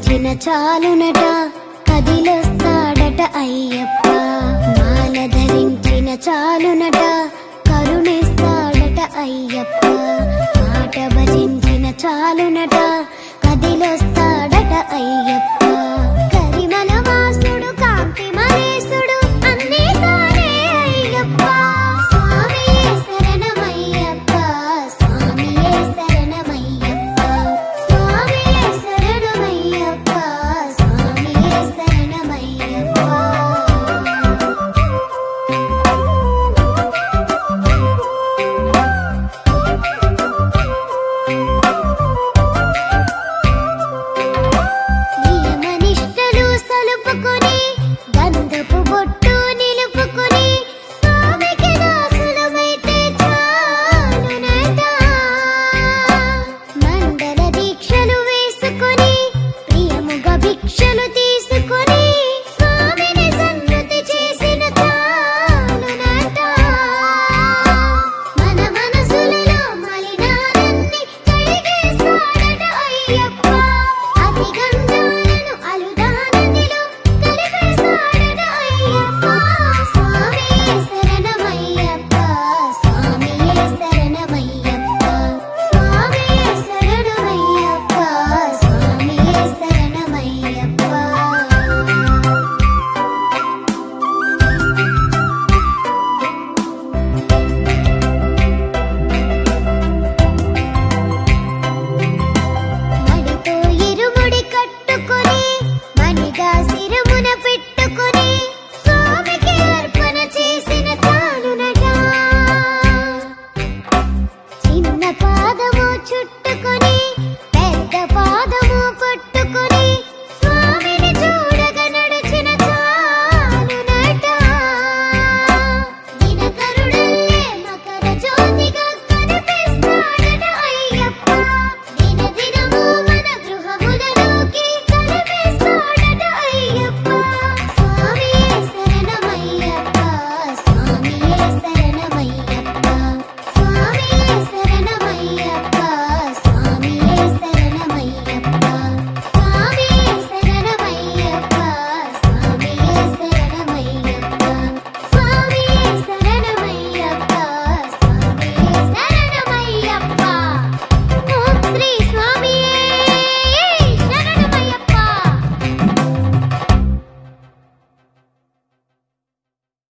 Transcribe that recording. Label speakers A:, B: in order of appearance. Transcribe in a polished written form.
A: ధరించిన చాలునట కదిలొస్తాడట అయ్యప్ప. మాల ధరించిన చాలునట కరుణిస్తాడట అయ్యప్ప. మాట భజించిన చాలునట కదిలొస్తాడట అయ్యప్ప. కరిమల వాసుడు కాంతి మహేశుడు అన్నీ తానే అయ్యప్ప. స్వామియే శరణమయ్యప్ప, స్వామియే శరణమయ్యప్ప, స్వామియే శరణమయ్యప్ప, స్వామియే శరణమయ్యప్ప. నియమనిష్టలు సలుపుకొని గంధపు బొట్టు నిలుపుకొని స్వామికి దాసులమైతే చాలునట. మండల దీక్షలు వేసుకొని ప్రియముగా భిక్షలు